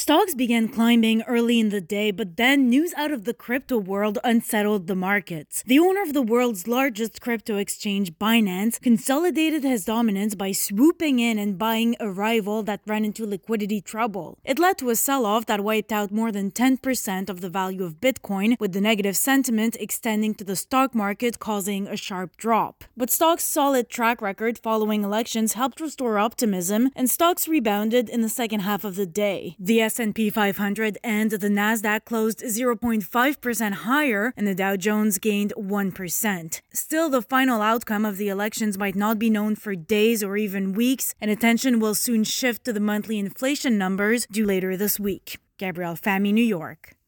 Stocks began climbing early in the day, but then news out of the crypto world unsettled the markets. The owner of the world's largest crypto exchange, Binance, consolidated his dominance by swooping in and buying a rival that ran into liquidity trouble. It led to a sell-off that wiped out more than 10% of the value of Bitcoin, with the negative sentiment extending to the stock market, causing a sharp drop. But stock's solid track record following elections helped restore optimism, and stocks rebounded in the second half of the day. The S&P 500 and the Nasdaq closed 0.5% higher, and the Dow Jones gained 1%. Still, the final outcome of the elections might not be known for days or even weeks, and attention will soon shift to the monthly inflation numbers due later this week. Gabrielle Fahmy, New York.